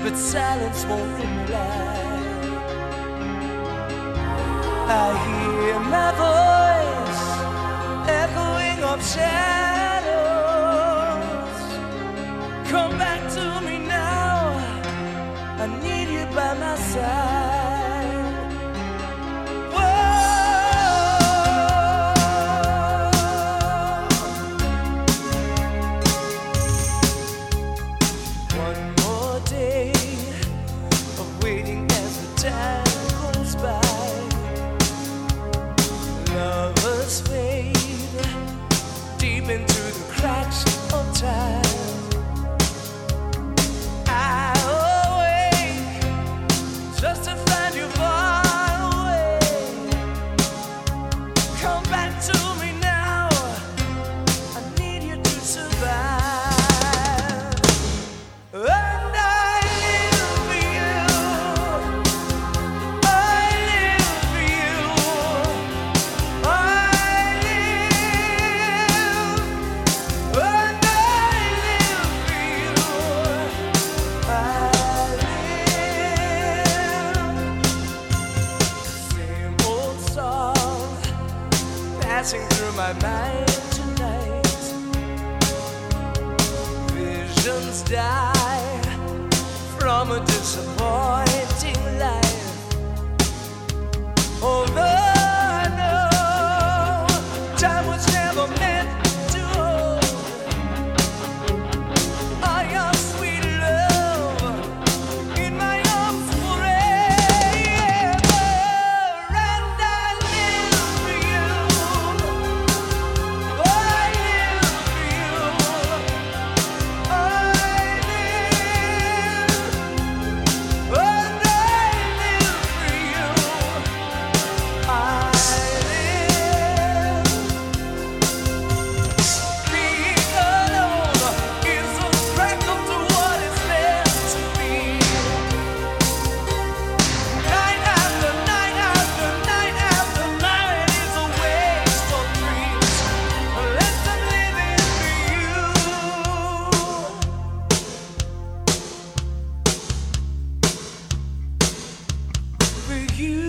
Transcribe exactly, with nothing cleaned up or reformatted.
but silence won't reply. I hear my voice echoing of shadows. Come back to me now, I need you by my side. Whoa. One more day of waiting as the time goes by. Lovers fade deep into the cracks of time. Just to find you far away. Come back to me now, I need you to survive. And I live for you, I live for you, I live, and I live for you, I passing through my mind tonight. Visions die from a disappointing life. Although I know time was never meant to hold all your sweet love in my arms forever. And I live for you, I live for you, I live, and I live for you, I live. Being alone is a struggle to what is meant to be. Night after night after night after night is a waste of dreams. Unless I'm living for you, for you.